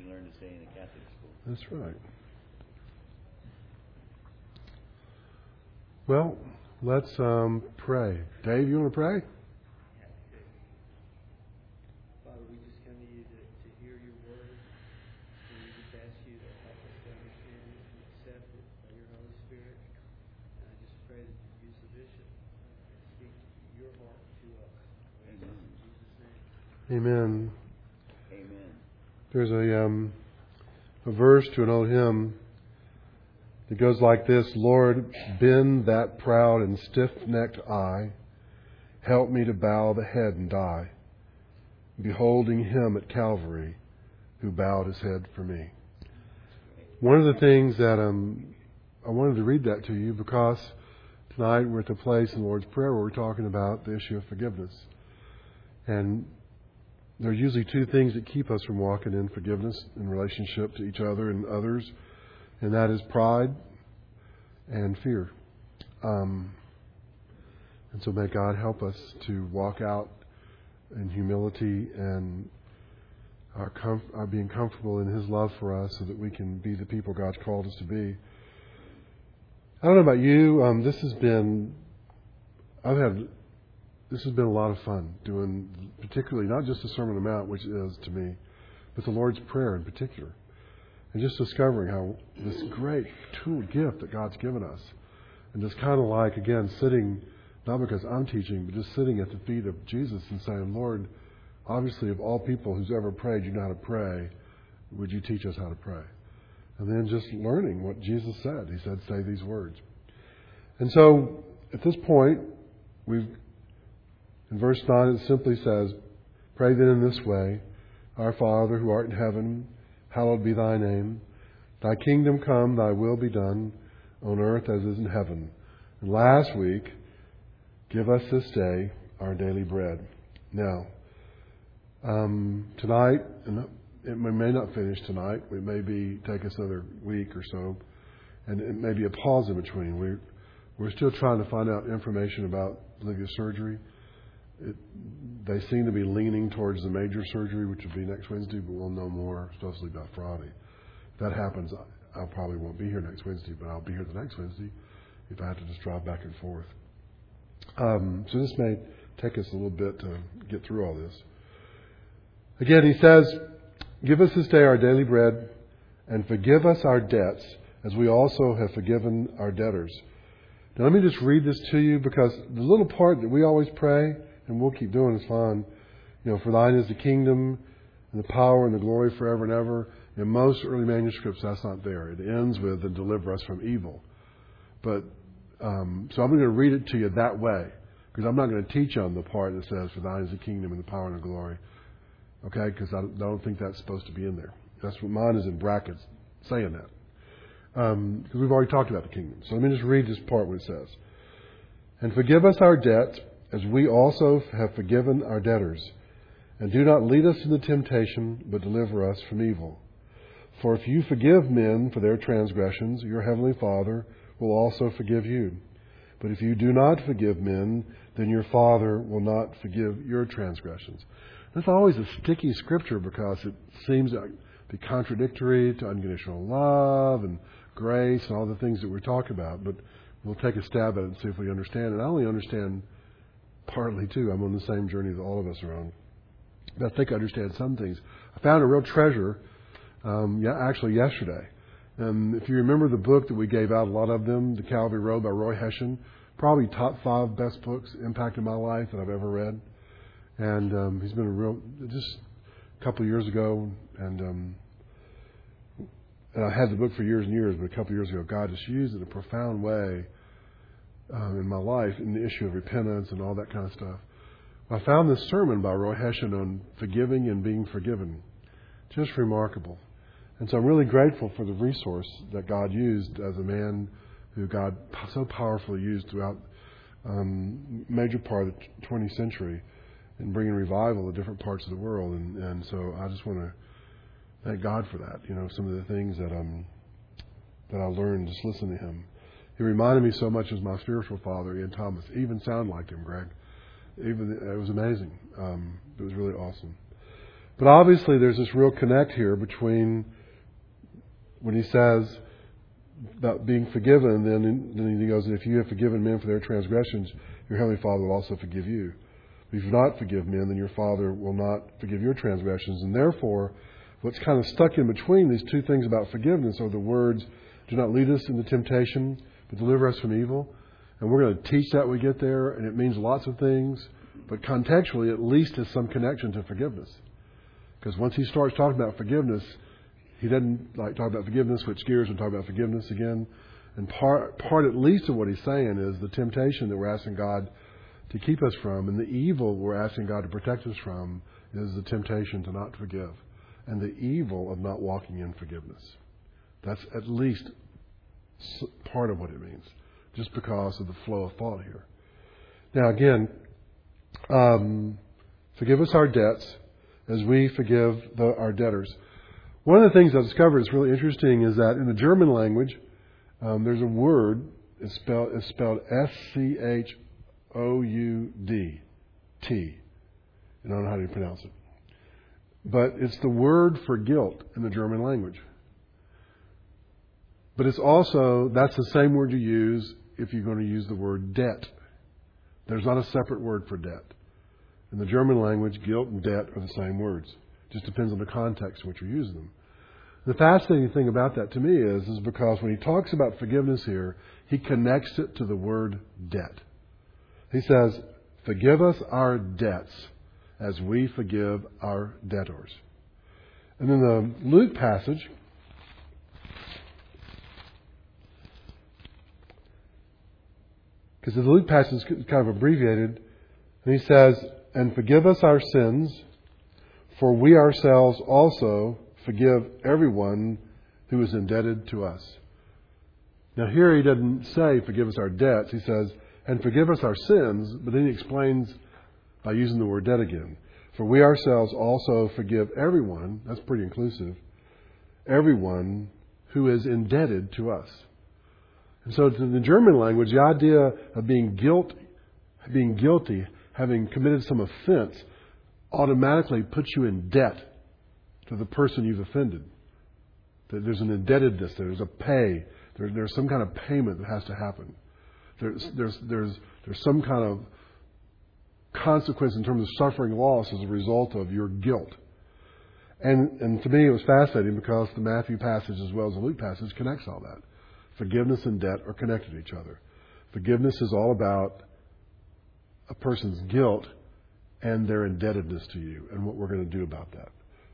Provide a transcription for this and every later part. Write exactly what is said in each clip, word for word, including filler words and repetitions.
you learn to say in a Catholic school. That's right. Well, let's um, pray. Dave, you want to pray? Father, we just come to you to, to hear your word. And we just ask you to help us to understand it and accept it by your Holy Spirit. And I just pray that you use the bishop to speak your heart to us. Amen. In Jesus' name. Amen. Amen. There's a um, a verse to an old hymn that goes like this: Lord, bend that proud and stiff-necked eye. Help me to bow the head and die, beholding him at Calvary who bowed his head for me. One of the things that um, I wanted to read that to you because tonight we're at the place in the Lord's Prayer where we're talking about the issue of forgiveness. And there are usually two things that keep us from walking in forgiveness in relationship to each other and others, and that is pride and fear. Um, and so may God help us to walk out in humility and our, comf- our being comfortable in His love for us so that we can be the people God's called us to be. I don't know about you, um, this has been, I've had, this has been a lot of fun doing, particularly not just the Sermon on the Mount, which is to me, but the Lord's Prayer in particular. And just discovering how this great tool gift that God's given us. And just kind of like, again, sitting, not because I'm teaching, but just sitting at the feet of Jesus and saying, Lord, obviously of all people who's ever prayed, you know how to pray. Would you teach us how to pray? And then just learning what Jesus said. He said, say these words. And so at this point, we've, in verse nine, it simply says, pray then in this way, Our Father who art in heaven, hallowed be thy name. Thy kingdom come, thy will be done, on earth as is in heaven. And last week, give us this day our daily bread. Now, um, tonight, and it may not finish tonight. It may be take us another week or so, and it may be a pause in between. We're we're still trying to find out information about Olivia's surgery. It, they seem to be leaning towards the major surgery, which will be next Wednesday, but we'll know more, supposedly by Friday. If that happens, I, I probably won't be here next Wednesday, but I'll be here the next Wednesday if I have to just drive back and forth. Um, so this may take us a little bit to get through all this. Again, he says, give us this day our daily bread, and forgive us our debts, as we also have forgiven our debtors. Now let me just read this to you, because the little part that we always pray, and we'll keep doing is fine. You know, for thine is the kingdom, and the power, and the glory forever and ever. In most early manuscripts, that's not there. It ends with, and deliver us from evil. But, um, so I'm going to read it to you that way, because I'm not going to teach on the part that says, for thine is the kingdom, and the power, and the glory. Okay, because I don't think that's supposed to be in there. That's what mine is in brackets saying that. Because um, we've already talked about the kingdom. So let me just read this part what it says. And forgive us our debt, as we also have forgiven our debtors. And do not lead us into temptation, but deliver us from evil. For if you forgive men for their transgressions, your heavenly Father will also forgive you. But if you do not forgive men, then your Father will not forgive your transgressions. That's always a sticky scripture because it seems to be contradictory to unconditional love and grace and all the things that we're talking about. But we'll take a stab at it and see if we understand it. I only understand partly, too. I'm on the same journey that all of us are on. But I think I understand some things. I found a real treasure, um, yeah, actually yesterday. Um, if you remember the book that we gave out, a lot of them, The Calvary Road by Roy Hession, probably top five best books impacted my life that I've ever read. And um, he's been a real, just a couple of years ago, and um, and I had the book for years and years, but a couple of years ago, God just used it in a profound way um, in my life, in the issue of repentance and all that kind of stuff. I found this sermon by Roy Hession on forgiving and being forgiven. Just remarkable. And so I'm really grateful for the resource that God used as a man who God so powerfully used throughout um, major part of the twentieth century in bringing revival to different parts of the world. And, and so I just want to thank God for that. You know, some of the things that um that I learned just listening to him. He reminded me so much as my spiritual father, Ian Thomas. He even sounded like him, Greg. Even it was amazing. Um, it was really awesome. But obviously there's this real connect here between when he says about being forgiven, then, then he goes, if you have forgiven men for their transgressions, your heavenly Father will also forgive you. But if you do not forgive men, then your Father will not forgive your transgressions. And therefore, what's kind of stuck in between these two things about forgiveness are the words, do not lead us into temptation, but deliver us from evil. And we're going to teach that when we get there, and it means lots of things. But contextually, at least there's some connection to forgiveness. Because once he starts talking about forgiveness, he doesn't like talk about forgiveness, switch gears and talk about forgiveness again. And part, part at least of what he's saying is the temptation that we're asking God to keep us from, and the evil we're asking God to protect us from, is the temptation to not forgive, and the evil of not walking in forgiveness. That's at least part of what it means, just because of the flow of thought here. Now again, um, forgive us our debts as we forgive the, our debtors. One of the things I've discovered is really interesting is that in the German language, um, there's a word, it's spelled, it's spelled S C H O U D, T. I don't know how to pronounce it. But it's the word for guilt in the German language. But it's also, that's the same word you use if you're going to use the word debt. There's not a separate word for debt. In the German language, guilt and debt are the same words. Just depends on the context in which you're using them. The fascinating thing about that to me is, is because when he talks about forgiveness here, he connects it to the word debt. He says, forgive us our debts as we forgive our debtors. And in the Luke passage, because the Luke passage is kind of abbreviated, and he says, and forgive us our sins, for we ourselves also forgive everyone who is indebted to us. Now here he doesn't say forgive us our debts. He says, and forgive us our sins, but then he explains by using the word debt again. For we ourselves also forgive everyone, that's pretty inclusive, everyone who is indebted to us. And so in the German language, the idea of being guilt, being guilty, having committed some offense, automatically puts you in debt to the person you've offended. There's an indebtedness, there's a pay, there, there's some kind of payment that has to happen. There's, there's, there's, there's some kind of consequence in terms of suffering loss as a result of your guilt. And, and to me it was fascinating because the Matthew passage as well as the Luke passage connects all that. Forgiveness and debt are connected to each other. Forgiveness is all about a person's guilt and their indebtedness to you and what we're going to do about that.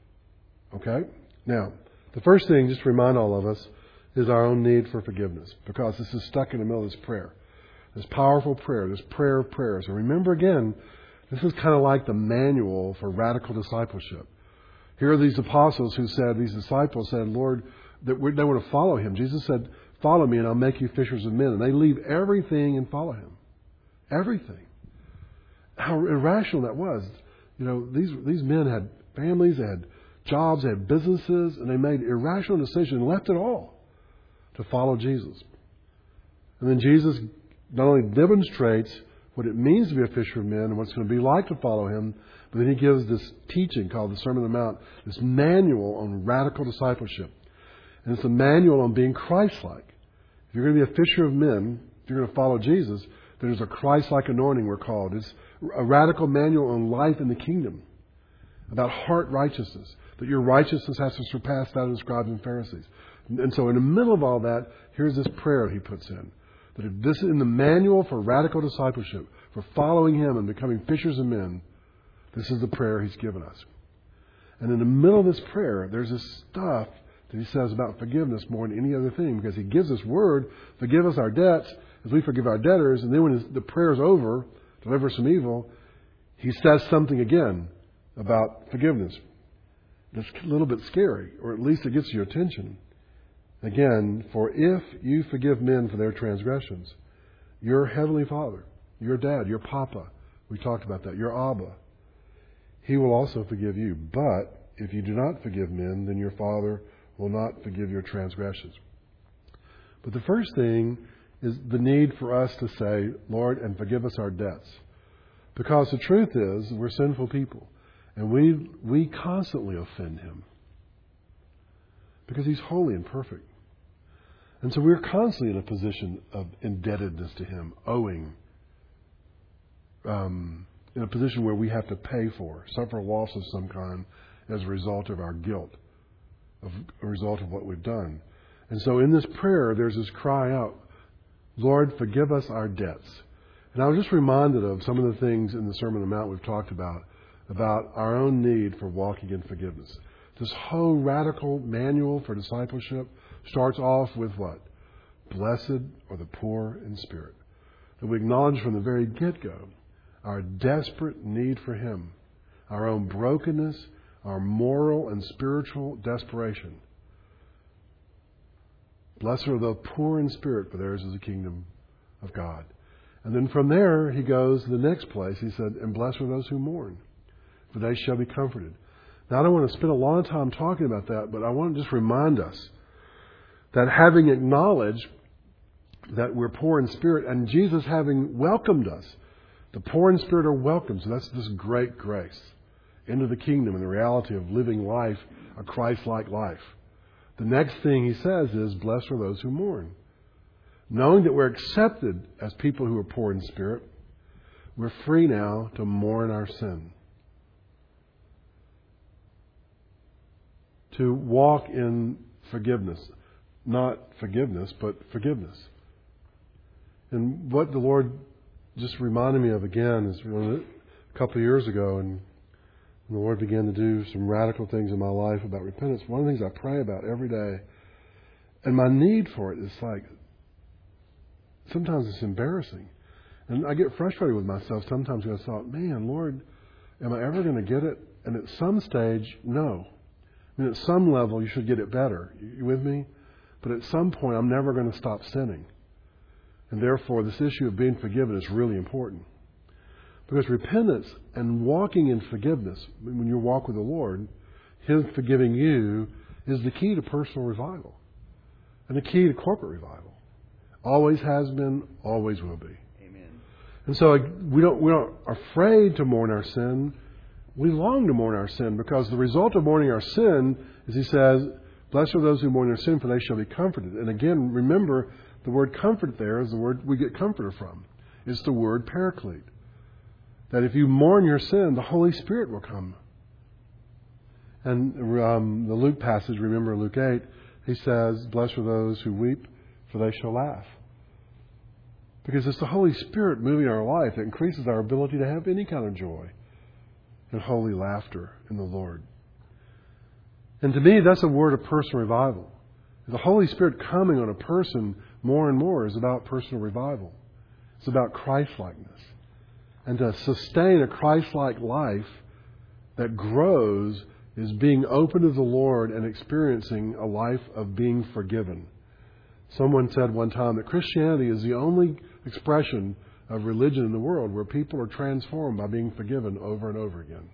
Okay? Now, the first thing, just to remind all of us, is our own need for forgiveness, because this is stuck in the middle of this prayer. This powerful prayer, this prayer of prayers. And remember again, this is kind of like the manual for radical discipleship. Here are these apostles who said, these disciples said, Lord, that they want to follow Him. Jesus said, follow me and I'll make you fishers of men. And they leave everything and follow Him. Everything. How irrational that was. You know, these these men had families, they had jobs, they had businesses, and they made irrational decisions and left it all to follow Jesus. And then Jesus not only demonstrates what it means to be a fisher of men and what it's going to be like to follow Him, but then He gives this teaching called the Sermon on the Mount, this manual on radical discipleship. And it's a manual on being Christ-like. If you're going to be a fisher of men, if you're going to follow Jesus, there's a Christ-like anointing, we're called. It's a radical manual on life in the kingdom, about heart righteousness, that your righteousness has to surpass that of the scribes and Pharisees. And so in the middle of all that, here's this prayer He puts in. That if this is in the manual for radical discipleship, for following Him and becoming fishers of men, this is the prayer He's given us. And in the middle of this prayer, there's this stuff that He says about forgiveness more than any other thing, because He gives this word, forgive us our debts as we forgive our debtors. And then when the prayer is over, deliver us from evil, He says something again about forgiveness. That's a little bit scary, or at least it gets your attention. Again, for if you forgive men for their transgressions, your Heavenly Father, your Dad, your Papa, we talked about that, your Abba, He will also forgive you. But if you do not forgive men, then your Father will not forgive your transgressions. But the first thing is the need for us to say, Lord, and forgive us our debts. Because the truth is, we're sinful people. And we we constantly offend Him because He's holy and perfect. And so we're constantly in a position of indebtedness to Him, owing, um, in a position where we have to pay for, suffer loss of some kind as a result of our guilt, of a result of what we've done. And so in this prayer, there's this cry out, Lord, forgive us our debts. And I was just reminded of some of the things in the Sermon on the Mount we've talked about, about our own need for walking in forgiveness. This whole radical manual for discipleship starts off with what? Blessed are the poor in spirit. That we acknowledge from the very get-go our desperate need for Him, our own brokenness, our moral and spiritual desperation. Blessed are the poor in spirit, for theirs is the kingdom of God. And then from there, he goes to the next place. He said, and blessed are those who mourn, for they shall be comforted. Now, I don't want to spend a long time talking about that, but I want to just remind us that having acknowledged that we're poor in spirit, and Jesus having welcomed us, the poor in spirit are welcomed. So that's this great grace into the kingdom and the reality of living life, a Christ-like life. The next thing he says is, blessed are those who mourn. Knowing that we're accepted as people who are poor in spirit, we're free now to mourn our sin. To walk in forgiveness. Not forgiveness, but forgiveness. And what the Lord just reminded me of again is a couple of years ago, and the Lord began to do some radical things in my life about repentance. One of the things I pray about every day, and my need for it is like, sometimes it's embarrassing. And I get frustrated with myself sometimes because I thought, man, Lord, am I ever going to get it? And at some stage, no. I mean, at some level, you should get it better. You with me? But at some point, I'm never going to stop sinning. And therefore, this issue of being forgiven is really important. Because repentance and walking in forgiveness, when you walk with the Lord, Him forgiving you is the key to personal revival. And the key to corporate revival. Always has been, always will be. Amen. And so we don't, we're not afraid to mourn our sin. We long to mourn our sin because the result of mourning our sin is, he says, blessed are those who mourn their sin, for they shall be comforted. And again, remember, the word comfort there is the word we get comforter from. It's the word paraclete. That if you mourn your sin, the Holy Spirit will come. And um, the Luke passage, remember Luke eight, he says, blessed are those who weep, for they shall laugh. Because it's the Holy Spirit moving our life that increases our ability to have any kind of joy and holy laughter in the Lord. And to me, that's a word of personal revival. The Holy Spirit coming on a person more and more is about personal revival. It's about Christ-likeness. And to sustain a Christ-like life that grows is being open to the Lord and experiencing a life of being forgiven. Someone said one time that Christianity is the only expression of religion in the world where people are transformed by being forgiven over and over again.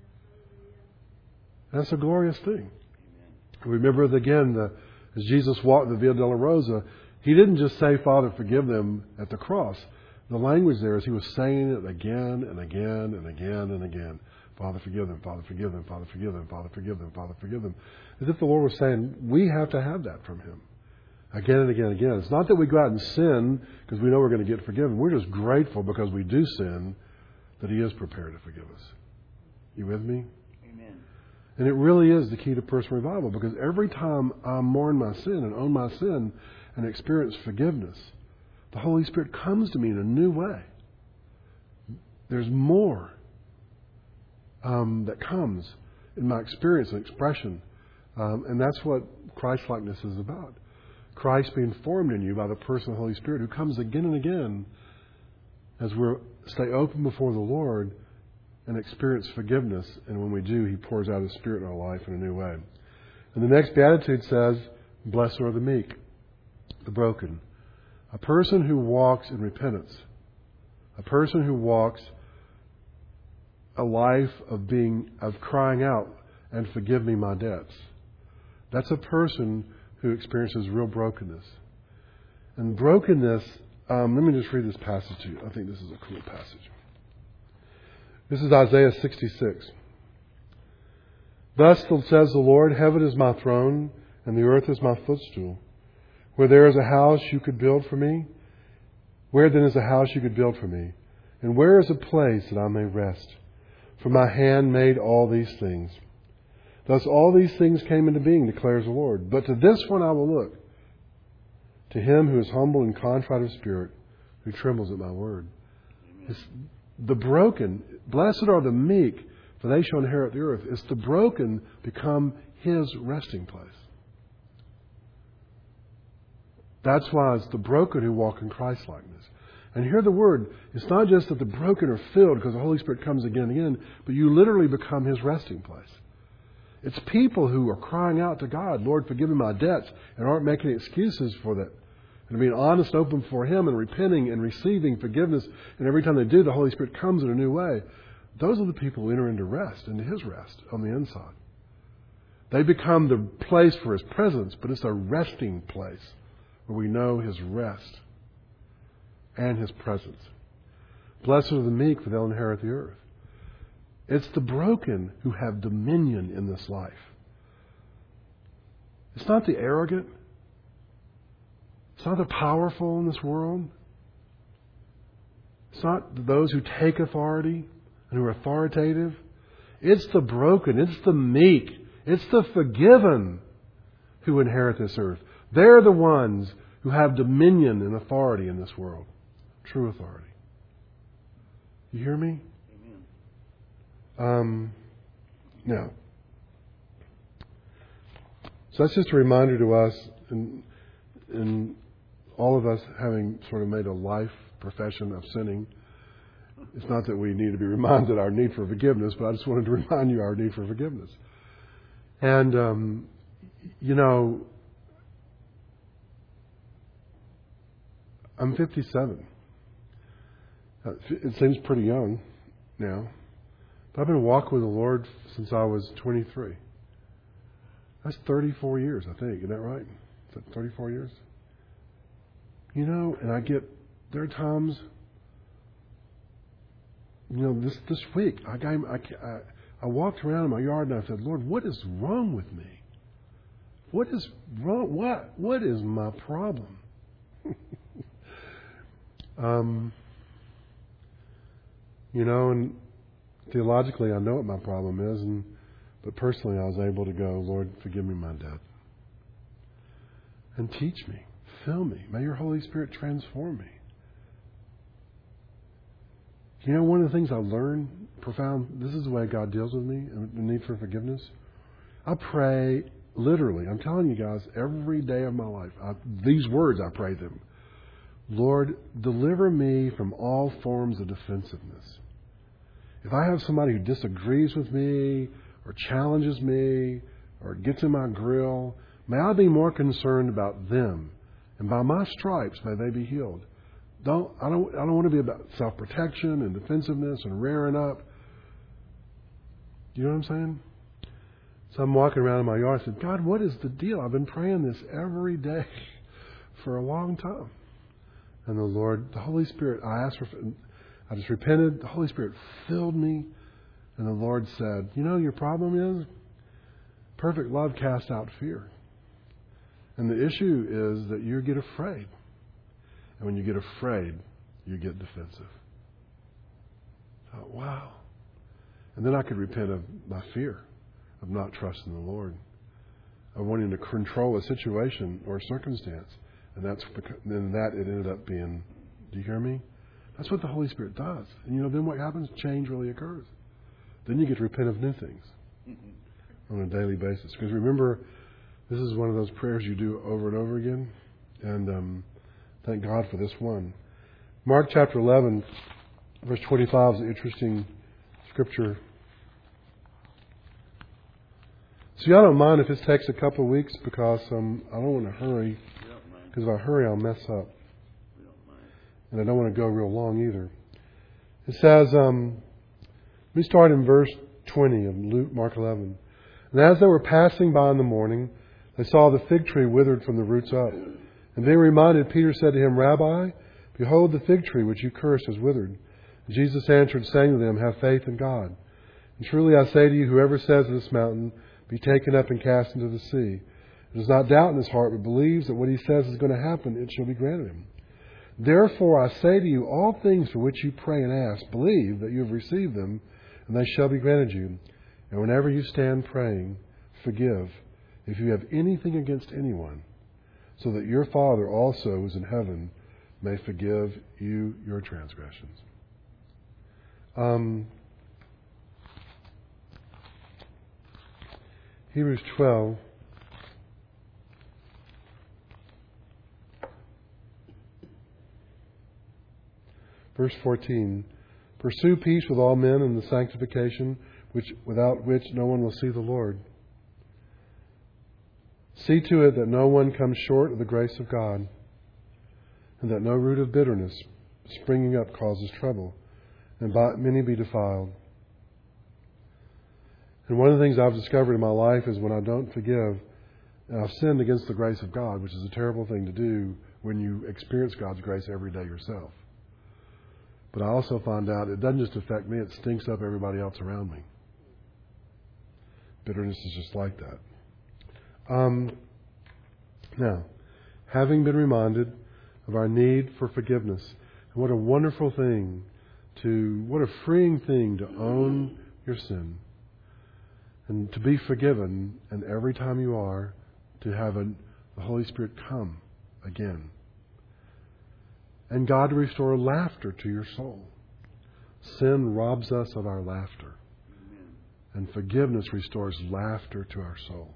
That's a glorious thing. Remember again, the, as Jesus walked the Via Dolorosa, He didn't just say, Father, forgive them at the cross. The language there is He was saying it again and again and again and again. Father, forgive them, Father, forgive them, Father, forgive them, Father, forgive them, Father, forgive them. As if the Lord was saying, we have to have that from Him. Again and again and again. It's not that we go out and sin because we know we're going to get forgiven. We're just grateful because we do sin that He is prepared to forgive us. You with me? Amen. And it really is the key to personal revival, because every time I mourn my sin and own my sin and experience forgiveness, the Holy Spirit comes to me in a new way. There's more um, that comes in my experience and expression. Um, and that's what Christ-likeness is about. Christ being formed in you by the person of the Holy Spirit who comes again and again as we stay open before the Lord and experience forgiveness. And when we do, He pours out His Spirit in our life in a new way. And the next beatitude says, blessed are the meek, the broken. A person who walks in repentance. A person who walks a life of being, of crying out and forgive me my debts. That's a person who experiences real brokenness. And brokenness, um, let me just read this passage to you. I think this is a cool passage. This is Isaiah sixty-six. Thus says the Lord, heaven is my throne, and the earth is my footstool. Where there is a house you could build for me, where then is a house you could build for me? And where is a place that I may rest? For my hand made all these things. Thus all these things came into being, declares the Lord. But to this one I will look, to him who is humble and contrite of spirit, who trembles at my word. It's the broken, blessed are the meek, for they shall inherit the earth. It's the broken become his resting place. That's why it's the broken who walk in Christ-likeness. And hear the word. It's not just that the broken are filled because the Holy Spirit comes again and again, but you literally become his resting place. It's people who are crying out to God, Lord, forgive me my debts, and aren't making excuses for that. And being honest and open for him and repenting and receiving forgiveness. And every time they do, the Holy Spirit comes in a new way. Those are the people who enter into rest, into his rest on the inside. They become the place for his presence, but it's a resting place where we know his rest and his presence. Blessed are the meek, for they'll inherit the earth. It's the broken who have dominion in this life. It's not the arrogant. It's not the powerful in this world. It's not those who take authority and who are authoritative. It's the broken. It's the meek. It's the forgiven who inherit this earth. They're the ones who have dominion and authority in this world. True authority. You hear me? Amen. Um, now, so that's just a reminder to us, and, and all of us having sort of made a life profession of sinning. It's not that we need to be reminded our need for forgiveness, but I just wanted to remind you our need for forgiveness. And, um, you know, I'm fifty-seven. It seems pretty young now. But I've been walking with the Lord since I was twenty-three. That's thirty-four years, I think. Isn't that right? Is that thirty-four years? You know, and I get, there are times, you know, this this week, I, got, I, I, I walked around in my yard and I said, Lord, what is wrong with me? What is wrong? What, what is my problem? um, you know, and theologically, I know what my problem is, and but personally, I was able to go, Lord, forgive me my debt. And teach me. Fill me. May your Holy Spirit transform me. You know, one of the things I learned, profound, this is the way God deals with me, and the need for forgiveness. I pray, literally, I'm telling you guys, every day of my life, I, these words I pray them. Lord, deliver me from all forms of defensiveness. If I have somebody who disagrees with me, or challenges me, or gets in my grill, may I be more concerned about them. And by my stripes, may they be healed. Don't I don't I don't want to be about self-protection and defensiveness and rearing up. You know what I'm saying? So I'm walking around in my yard and said, God, what is the deal? I've been praying this every day for a long time. And the Lord, the Holy Spirit, I asked for, I just repented. The Holy Spirit filled me. And the Lord said, you know, your problem is perfect love casts out fear. And the issue is that you get afraid. And when you get afraid, you get defensive. I thought, wow. And then I could repent of my fear of not trusting the Lord, of wanting to control a situation or a circumstance. And that's because, then that it ended up being, do you hear me? That's what the Holy Spirit does. And you know, then what happens? Change really occurs. Then you get to repent of new things on a daily basis. Because remember, this is one of those prayers you do over and over again. And um, thank God for this one. Mark chapter eleven, verse twenty-five is an interesting scripture. See, I don't mind if this takes a couple of weeks because um, I don't want to hurry. Because if I hurry, I'll mess up. We don't mind. And I don't want to go real long either. It says, um, let me start in verse twenty of Luke, Mark eleven. And as they were passing by in the morning, they saw the fig tree withered from the roots up. And being reminded, Peter said to him, Rabbi, behold, the fig tree which you cursed is withered. And Jesus answered, saying to them, have faith in God. And truly I say to you, whoever says to this mountain, be taken up and cast into the sea. He does not doubt in his heart, but believes that what he says is going to happen, it shall be granted him. Therefore I say to you, all things for which you pray and ask, believe that you have received them, and they shall be granted you. And whenever you stand praying, forgive if you have anything against anyone, so that your Father also who is in heaven may forgive you your transgressions. Um, Hebrews twelve. Verse fourteen. Pursue peace with all men and the sanctification which without which no one will see the Lord. See to it that no one comes short of the grace of God, and that no root of bitterness springing up causes trouble, and by it many be defiled. And one of the things I've discovered in my life is when I don't forgive, and I've sinned against the grace of God, which is a terrible thing to do when you experience God's grace every day yourself. But I also find out it doesn't just affect me, it stinks up everybody else around me. Bitterness is just like that. Um, now, having been reminded of our need for forgiveness, and what a wonderful thing to, what a freeing thing to own your sin and to be forgiven, and every time you are, to have a, the Holy Spirit come again. And God to restore laughter to your soul. Sin robs us of our laughter. Amen. And forgiveness restores laughter to our soul.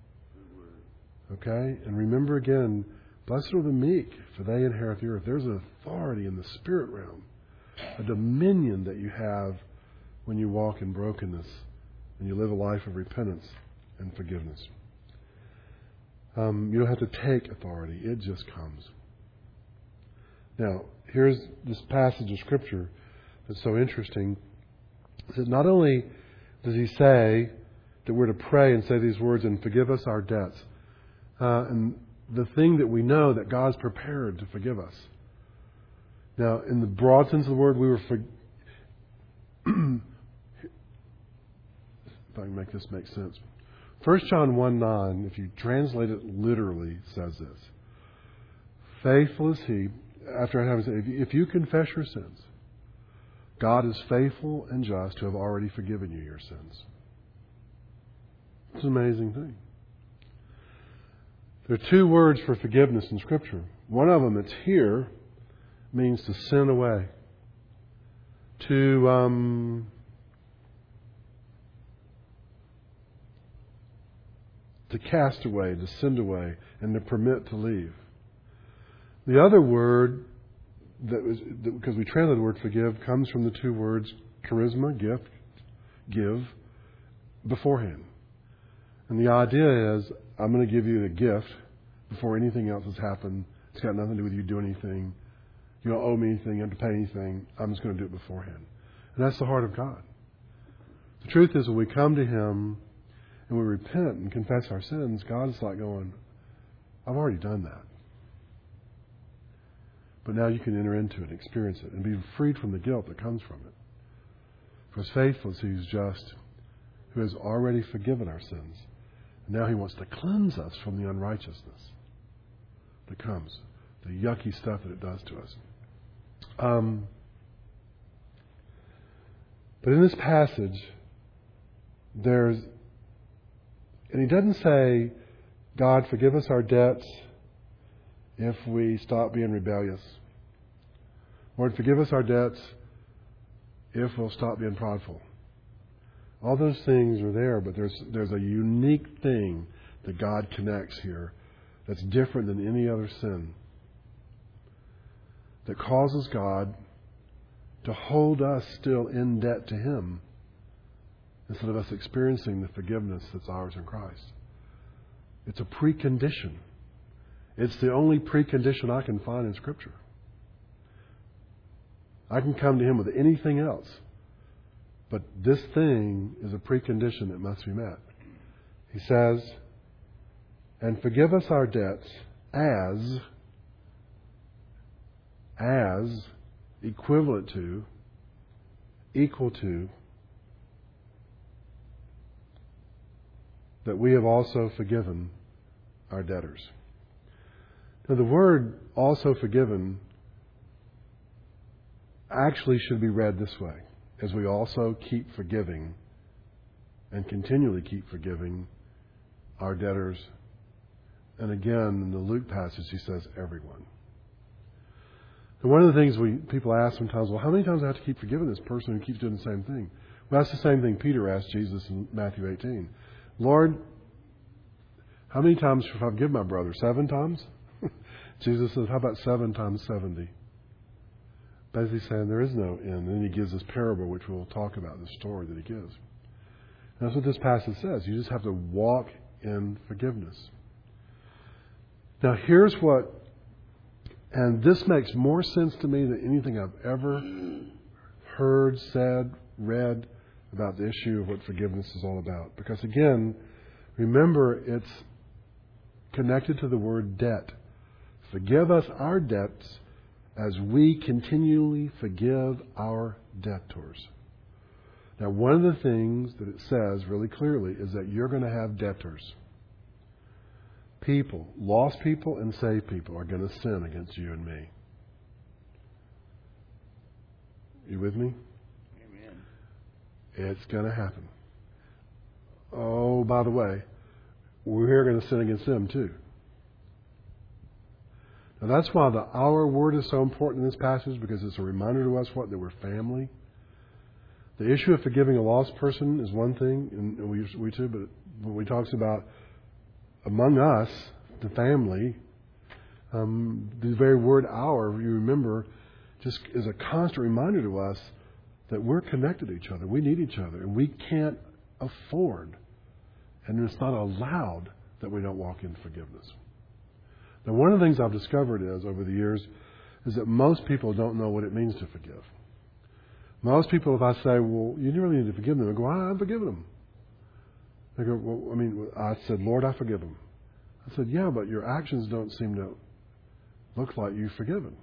Okay? And remember again, blessed are the meek, for they inherit the earth. There's an authority in the spirit realm, a dominion that you have when you walk in brokenness and you live a life of repentance and forgiveness. Um, you don't have to take authority. It just comes. Now, here's this passage of Scripture that's so interesting. It says not only does he say that we're to pray and say these words and forgive us our debts, uh, and the thing that we know that God's prepared to forgive us. Now, in the broad sense of the word, we were for... if I can make this make sense. First John one nine, if you translate it literally, says this. Faithful is he, after having said, if you confess your sins, God is faithful and just to have already forgiven you your sins. It's an amazing thing. There are two words for forgiveness in Scripture. One of them, it's here, means to sin away. To um, to cast away, to send away, and to permit to leave. The other word, that was that, because we translate the word forgive, comes from the two words charisma, gift, give, beforehand. And the idea is, I'm going to give you a gift before anything else has happened. It's got nothing to do with you doing anything. You don't owe me anything. You don't have to pay anything. I'm just going to do it beforehand. And that's the heart of God. The truth is, when we come to Him and we repent and confess our sins, God is like going, I've already done that. But now you can enter into it and experience it and be freed from the guilt that comes from it. For as faithful as He is just, who has already forgiven our sins. And now He wants to cleanse us from the unrighteousness that comes, the yucky stuff that it does to us. Um, but in this passage, there's, and He doesn't say, God, forgive us our debts if we stop being rebellious. Lord, forgive us our debts if we'll stop being prideful. All those things are there, but there's there's a unique thing that God connects here that's different than any other sin, that causes God to hold us still in debt to Him instead of us experiencing the forgiveness that's ours in Christ. It's a precondition. It's the only precondition I can find in Scripture. I can come to Him with anything else, but this thing is a precondition that must be met. He says, and forgive us our debts as, as equivalent to, equal to, that we have also forgiven our debtors. Now, the word also forgiven actually should be read this way, as we also keep forgiving and continually keep forgiving our debtors. And again, in the Luke passage, he says, everyone. And one of the things we people ask sometimes, well, how many times do I have to keep forgiving this person who keeps doing the same thing? Well, that's the same thing Peter asked Jesus in Matthew eighteen. Lord, how many times should I forgive my brother? Seven times? Jesus says, how about seven times seventy? Basically saying there is no end. And then he gives this parable, which we'll talk about, the story that he gives. And that's what this passage says. You just have to walk in forgiveness. Now, here's what, and this makes more sense to me than anything I've ever heard, said, read about the issue of what forgiveness is all about. Because again, remember, it's connected to the word debt. Forgive us our debts as we continually forgive our debtors. Now, one of the things that it says really clearly is that you're going to have debtors. People, lost people and saved people, are going to sin against you and me. You with me? Amen. It's going to happen. Oh, by the way, we're going to sin against them too. Now that's why the our word is so important in this passage, because it's a reminder to us what that we're family. The issue of forgiving a lost person is one thing, and we we too, but when we talks about among us, the family, um, the very word "our," you remember, just is a constant reminder to us that we're connected to each other. We need each other, and we can't afford, and it's not allowed, that we don't walk in forgiveness. Now, one of the things I've discovered is, over the years, is that most people don't know what it means to forgive. Most people, if I say, well, you really need to forgive them, they go, I've forgiven them. They go, well, I mean, I said, Lord, I forgive them. I said, yeah, but your actions don't seem to look like you've forgiven.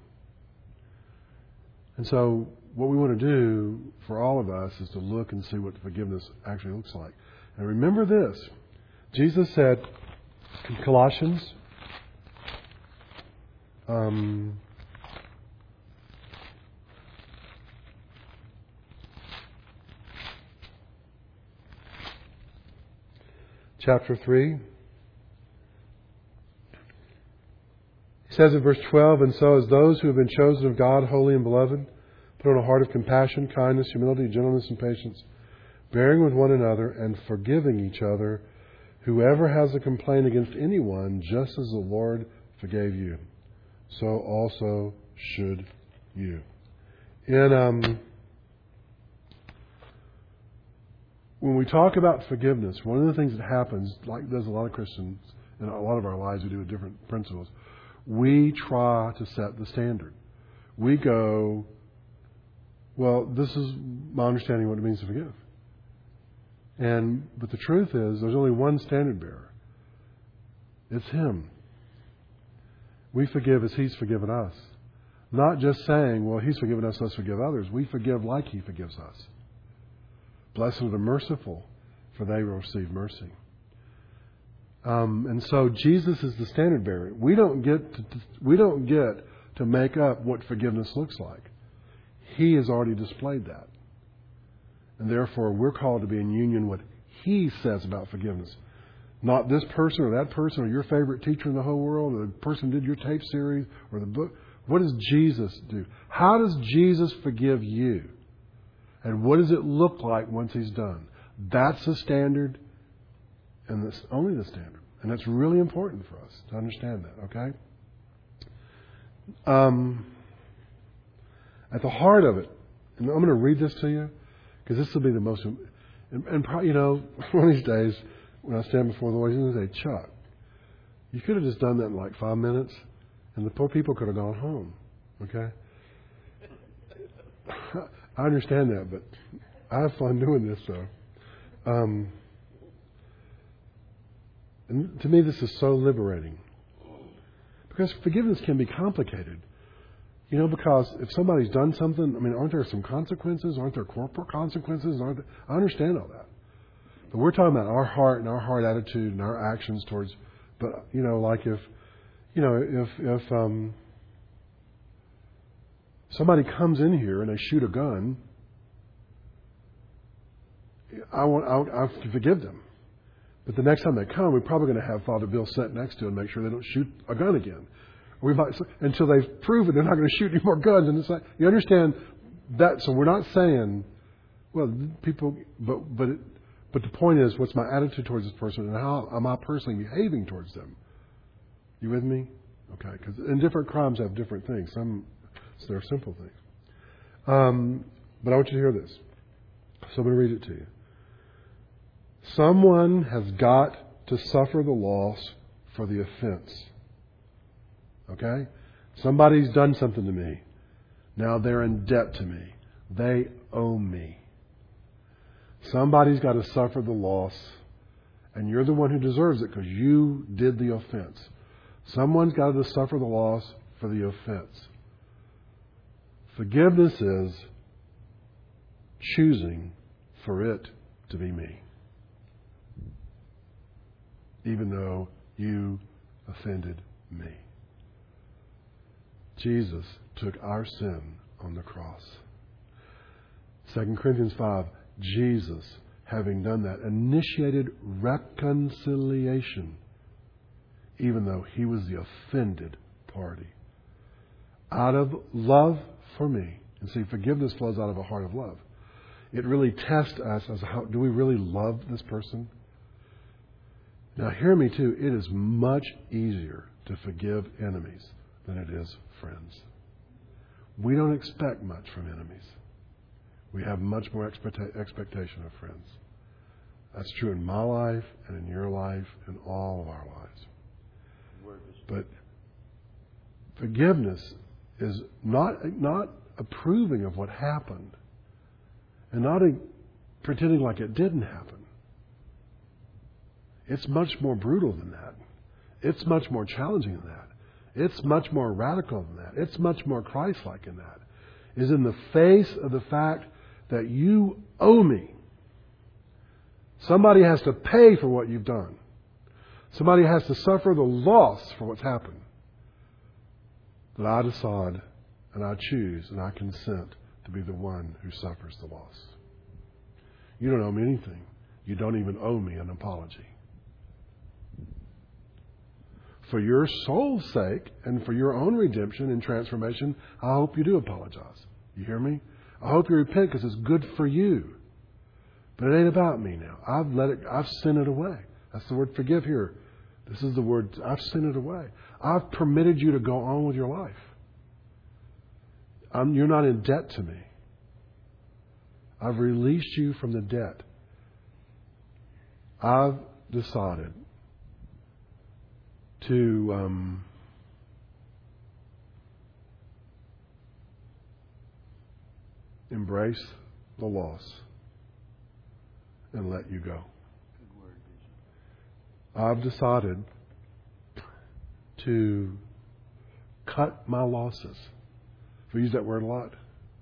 And so what we want to do for all of us is to look and see what forgiveness actually looks like. And remember this. Jesus said in Colossians, um, chapter three, he says in verse twelve, and so as those who have been chosen of God, holy and beloved, put on a heart of compassion, kindness, humility, gentleness, and patience, bearing with one another and forgiving each other, whoever has a complaint against anyone, just as the Lord forgave you, so also should you. In um, when we talk about forgiveness, one of the things that happens, like does a lot of Christians in a lot of our lives, we do with different principles. We try to set the standard. We go, well, this is my understanding of what it means to forgive. And but the truth is, there's only one standard bearer. It's Him. We forgive as He's forgiven us. Not just saying, well, He's forgiven us, let's forgive others. We forgive like He forgives us. Blessed are the merciful, for they will receive mercy. Um, and so Jesus is the standard bearer. We don't get to, we don't get to make up what forgiveness looks like. He has already displayed that. And therefore, we're called to be in union with what He says about forgiveness. Not this person or that person or your favorite teacher in the whole world or the person who did your tape series or the book. What does Jesus do? How does Jesus forgive you? And what does it look like once He's done? That's the standard, and that's only the standard. And that's really important for us to understand that, okay? Um, at the heart of it, and I'm going to read this to you, because this will be the most, and, and probably, you know, one of these days, when I stand before the Lord, He's going to say, Chuck, you could have just done that in like five minutes, and the poor people could have gone home, okay? I understand that, but I have fun doing this, so. Um, and to me, this is so liberating. Because forgiveness can be complicated. You know, because if somebody's done something, I mean, aren't there some consequences? Aren't there corporal consequences? Aren't there, I understand all that. But we're talking about our heart and our heart attitude and our actions towards, but, you know, like if, you know, if, if, um, somebody comes in here and they shoot a gun, I want, I, I have to forgive them. But the next time they come, we're probably going to have Father Bill sit next to them and make sure they don't shoot a gun again. We might, until they've proven they're not going to shoot any more guns. And it's like, you understand that? So we're not saying, well, people, but, but, it, but the point is, what's my attitude towards this person and how am I personally behaving towards them? You with me? Okay. Because and different crimes have different things. Some, so they're simple things. Um, but I want you to hear this. So I'm going to read it to you. Someone has got to suffer the loss for the offense. Okay? Somebody's done something to me. Now they're in debt to me. They owe me. Somebody's got to suffer the loss. And you're the one who deserves it because you did the offense. Someone's got to suffer the loss for the offense. Forgiveness is choosing for it to be me. Even though you offended me. Jesus took our sin on the cross. Second Corinthians five, Jesus, having done that, initiated reconciliation, even though he was the offended party. Out of love for me. And see, forgiveness flows out of a heart of love. It really tests us as how, do we really love this person? Now, hear me too. It is much easier to forgive enemies than it is friends. We don't expect much from enemies. We have much more expecta- expectation of friends. That's true in my life and in your life and all of our lives. But forgiveness is not not approving of what happened and not a, pretending like it didn't happen. It's much more brutal than that. It's much more challenging than that. It's much more radical than that. It's much more Christ-like in that. Is in the face of the fact that you owe me. Somebody has to pay for what you've done. Somebody has to suffer the loss for what's happened. That I decide and I choose and I consent to be the one who suffers the loss. You don't owe me anything. You don't even owe me an apology. For your soul's sake and for your own redemption and transformation, I hope you do apologize. You hear me? I hope you repent because it's good for you. But it ain't about me now. I've let it, I've sent it away. That's the word forgive here. This is the word, I've sent it away. I've permitted you to go on with your life. I'm, you're not in debt to me. I've released you from the debt. I've decided to um, embrace the loss and let you go. I've decided to cut my losses. We use that word a lot.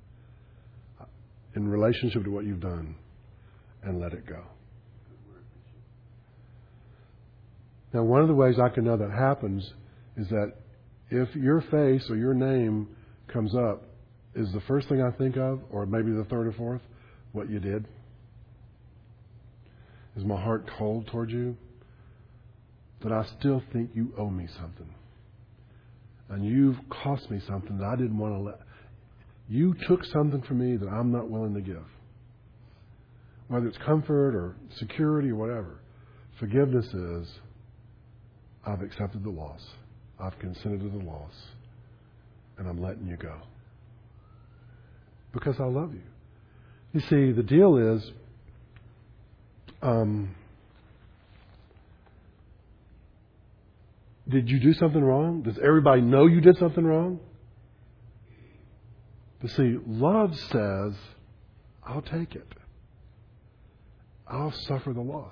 In relationship to what you've done and let it go. Now, one of the ways I can know that happens is that if your face or your name comes up, is the first thing I think of, or maybe the third or fourth, what you did? Is my heart cold towards you? That I still think you owe me something. And you've cost me something that I didn't want to let. You took something from me that I'm not willing to give. Whether it's comfort or security or whatever. Forgiveness is, I've accepted the loss. I've consented to the loss. And I'm letting you go. Because I love you. You see, the deal is, um, did you do something wrong? Does everybody know you did something wrong? But see, love says, I'll take it. I'll suffer the loss.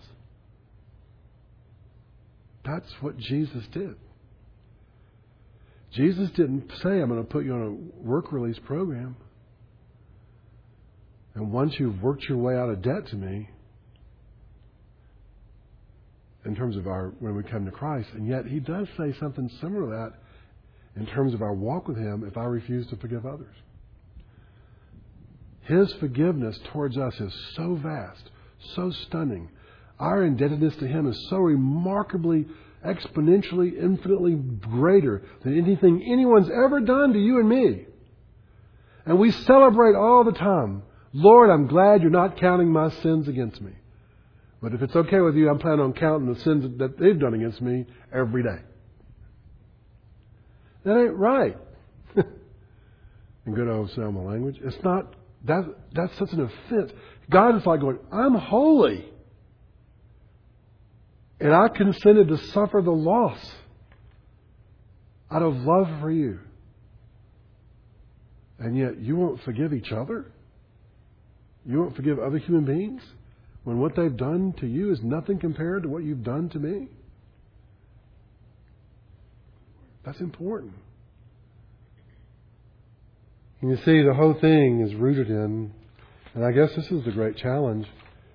That's what Jesus did. Jesus didn't say, I'm going to put you on a work release program. And once you've worked your way out of debt to me, in terms of our when we come to Christ. And yet He does say something similar to that in terms of our walk with Him if I refuse to forgive others. His forgiveness towards us is so vast, so stunning. Our indebtedness to Him is so remarkably, exponentially, infinitely greater than anything anyone's ever done to you and me. And we celebrate all the time. Lord, I'm glad you're not counting my sins against me. But if it's okay with you, I'm planning on counting the sins that they've done against me every day. That ain't right. In good old Selma language. It's not, that, that's such an offense. God is like going, I'm holy. And I consented to suffer the loss out of love for you. And yet you won't forgive each other? You won't forgive other human beings when what they've done to you is nothing compared to what you've done to me? That's important. And you see, the whole thing is rooted in, and I guess this is the great challenge,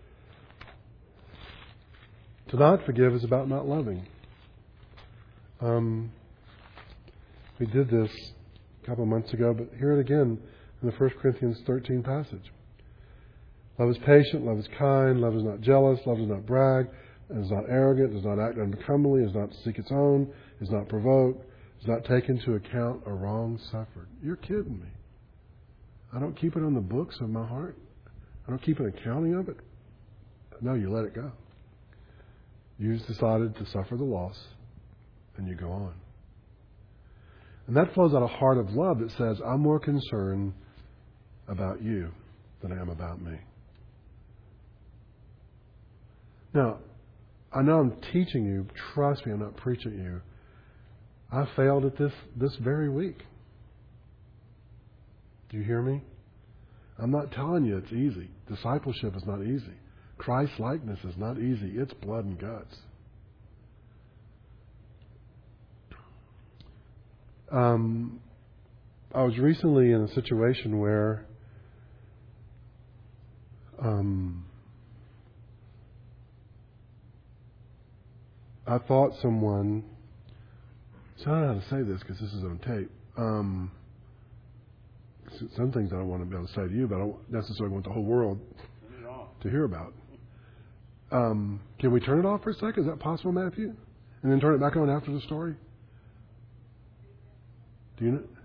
to not forgive is about not loving. Um, we did this a couple of months ago, but hear it again in the First Corinthians thirteen passage. Love is patient, love is kind, love is not jealous, love does not brag, is not arrogant, does not act unbecomingly, does not seek its own, is not provoked, does not take into account a wrong suffered. You're kidding me. I don't keep it on the books of my heart. I don't keep an accounting of it. No, you let it go. You've decided to suffer the loss, and you go on. And that flows out of a heart of love that says, I'm more concerned about you than I am about me. Now, I know I'm teaching you. Trust me, I'm not preaching at you. I failed at this this very week. Do you hear me? I'm not telling you it's easy. Discipleship is not easy. Christ-likeness is not easy. It's blood and guts. Um, I was recently in a situation where um, I thought someone, so I don't know how to say this because this is on tape. Um, some things I don't want to be able to say to you, but I don't necessarily want the whole world to hear about. Um, can we turn it off for a second? Is that possible, Matthew? And then turn it back on after the story? Do you know?